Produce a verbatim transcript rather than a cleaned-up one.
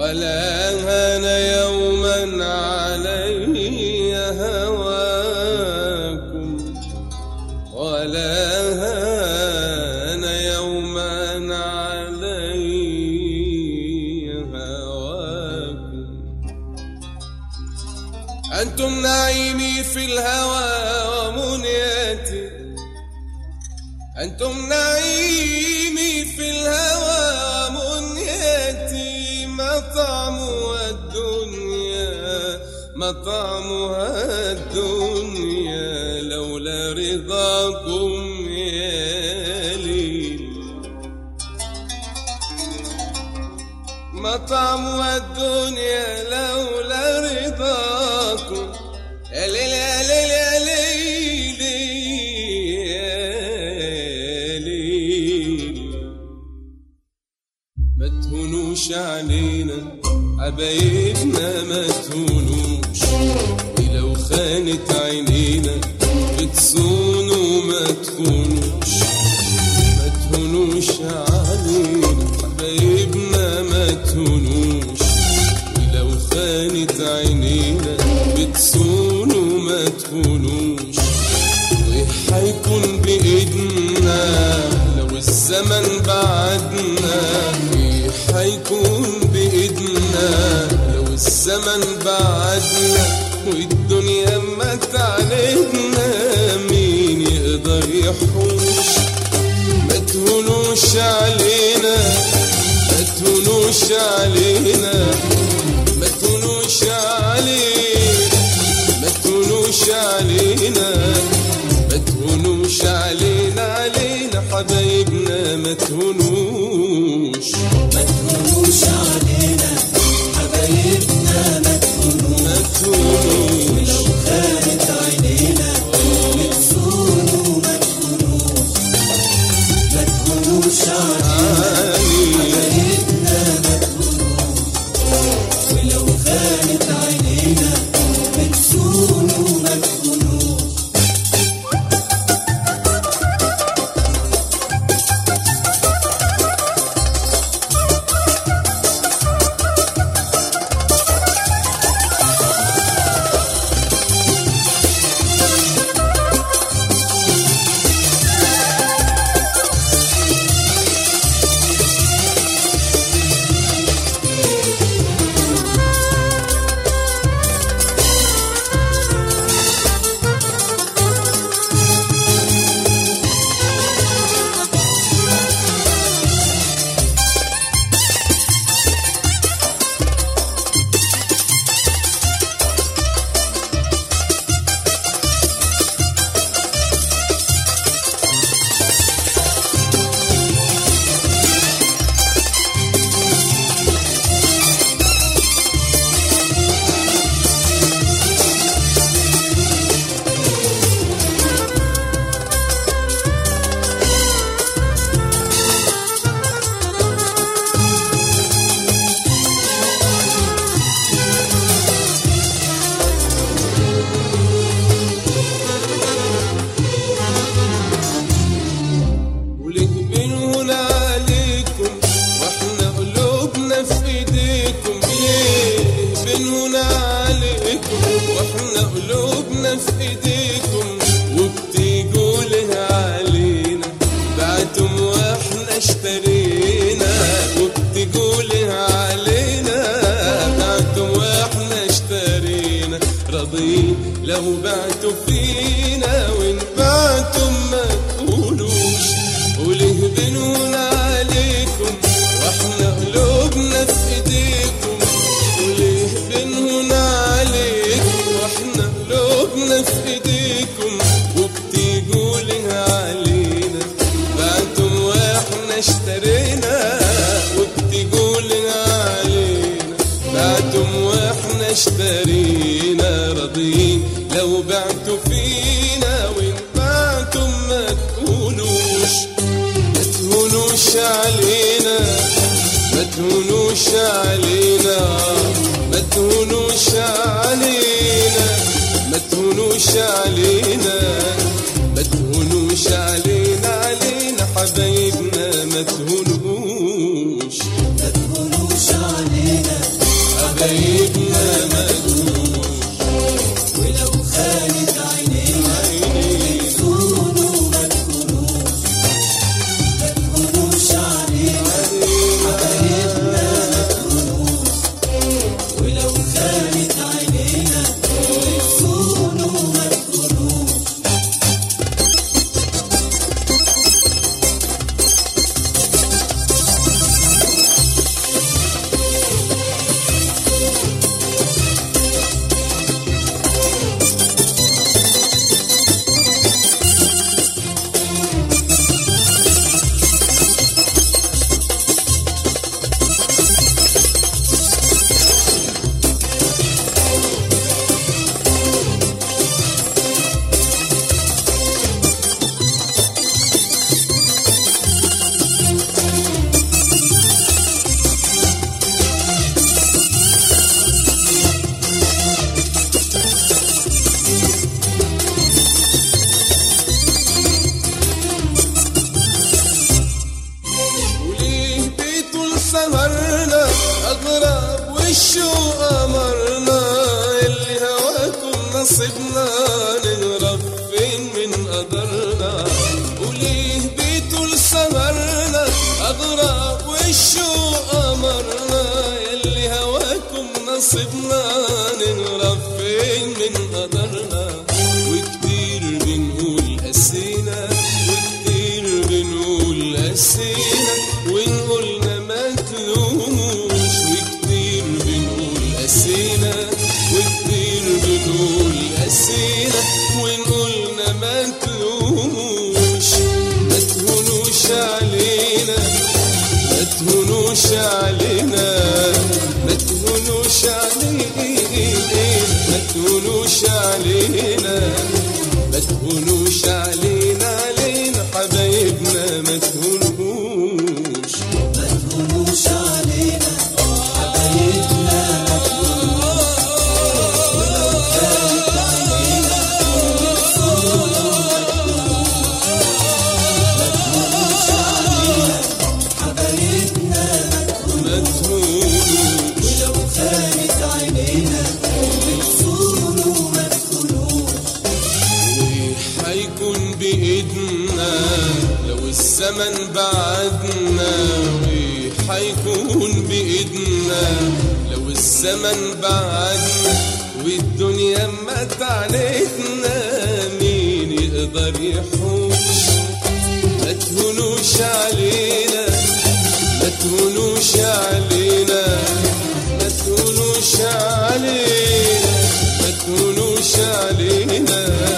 ولا هان يوما علي هواكم، ولا هان يوما علي هواكم. أنتم نعيمي في الهوى ومنيتي، أنتم نعيمي في الهوى ومنيتي. مطعمها الدنيا، مطعمها الدنيا، لولا رضاكم يا ليل. مطعمها الدنيا لولا رضاكم يا ليل يا ليل يا ليل يا ليل. ما تهونوش علينا حبايبنا، ما تهونوش، ولو خانت عينينا بتصونوا ما تخونوش. ما تهونوش علينا حبايبنا، ما تهونوش، ولو خانت عينينا بتصونوا ما تخونوش. وايه حيكون بإيدنا لو الزمن بعدنا؟ ايه حيكون بإيدنا لو الزمن بعدنا والدنيا مات علينا؟ مين يقدر يحوش؟ ما تهونوش علينا، ما تهونوش علينا، ما تهونوش علينا، ما تهونوش علينا، ما تهونوش علينا علينا حبايبنا. ما تهونوش، ما تهونوش علينا حبايبنا، ما تهونوش، ما تهونوش، ولو خانت عينينا بتصونوا ما تهونوش. ما تهونوش علينا حبايبنا، ما تهونوش، ولو خانت عينينا بتصونوا ما تهونوش. واحنا قلوبنا في ايديكم وبتيجوا لها علينا. بعتم واحنا اشترينا وبتيجوا لها علينا. بعتم واحنا اشترينا راضيين لو بعتوا فينا، وان بعتم ما تقولوش وليه بنون عليكم واحنا قلوبنا في ايديكم. وليه بنهون عليكم واحنا قلوبنا في ايديكم وبتيجوا لها علينا. بعتم واحنا اشترينا وبتيجوا لها علينا. بعتم واحنا اشترينا راضيين لو بعتوا فينا، وان بعتم ما تقولوش. ما تهونوش علينا، ما تهونوش علينا، ما تهونوش علينا، ما تهونوش علينا، ما تهونوش علينا علينا حبايبنا. ما تهونوش، ما تهونوش علينا سهرنا أغراب والشوق أمرنا اللي هواكم نصيبنا نهرب فين من قدرنا وليه بيطول سهرنا أغراب والشوق أمرنا اللي هواكم نصيبنا نهرب فين من قدرنا وكتير بنقول قسينا وكتير بنقول قسينا ونقولنا ما تلوموش وكتير بنقول قسينا وكتير بنقول قسينا ونقولنا ما تلوموش ما تهونوش علينا ما تهونوش علينا ما تهونوش علينا ما تهونوش علينا ما تهونوش علينا علينا حبايبنا ما تهونوش ما تهونوش علينا حبايبنا ما تهونوش ولو كانت عينينا بتصون ما تهونوش علينا حبايبنا ما تهونوش ولو كانت عينينا بتصون وما تهونوش هيكون بإيدنا لو الزمن بعدنا وحيكون بإيدنا لو الزمن بعدنا والدنيا ما تعلتنا مين يقدر يحوش ما تهونوش علينا ما تهونوش علينا ما تهونوش علينا ما تهونوش علينا